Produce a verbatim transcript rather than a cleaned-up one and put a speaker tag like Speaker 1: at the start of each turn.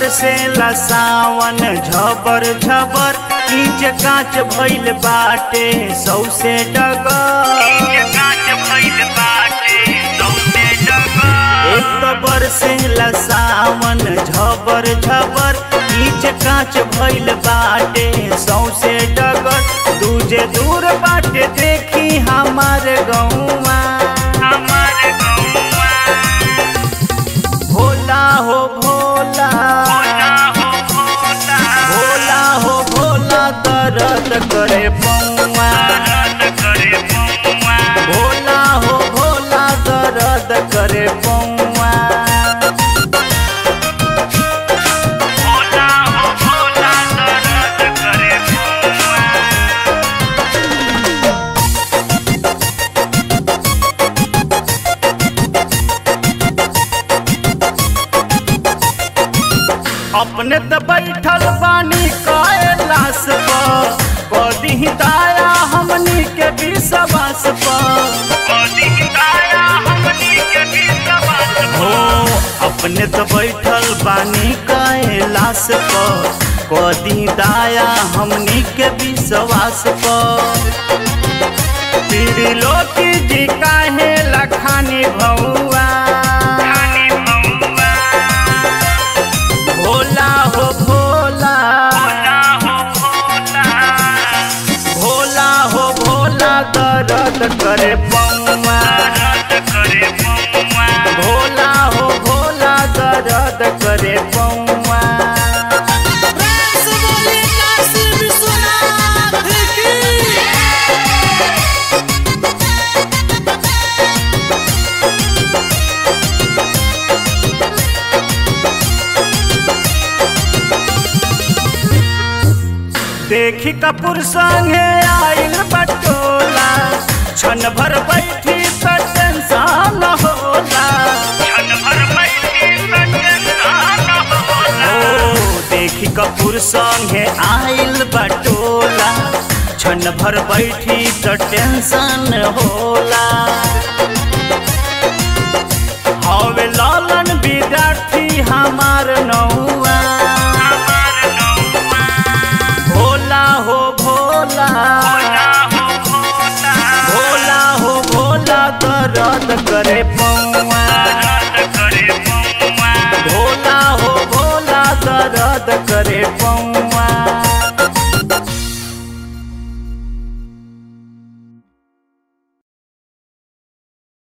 Speaker 1: बरसेला सावन झबर झबर कीच काच भइल बाटे सौसे डगर। एक तो बरसेला सावन झबर झबर कीच काच भइल बाटे सौसे डगर। दूजे दूर बाटे देखी हमार गौवा भोला हो भोला भोला हो भोला दर्द करे पौआ। भोला हो भोला दर्द करे पौआ। अपने त बैठल बानी कैलाश पर कदी दाया हमनी के विश्वास पर। हो अपने त बैठल बानी कैलाश पर कदी दाया हमनी के विश्वास पर। त्रिलोकी जी काहे लखानी भौआ भोला हो भोला भोला हो भोला दर्द करे पौआ। भोला हो भोला दर्द करे पौआ। देखी कपूर संगे आइल बटोला क्षण भर बैठी त टेंशन होला। ओ देखी कपूर संगे आइल बटोला क्षण भर बैठी त टेंशन होला। हवे लालन विद्यार्थी हमार नौआ भोला हो भोला भोला हो भोला दर्द करे पौआ। भोला हो भोला दर्द करे पौआ।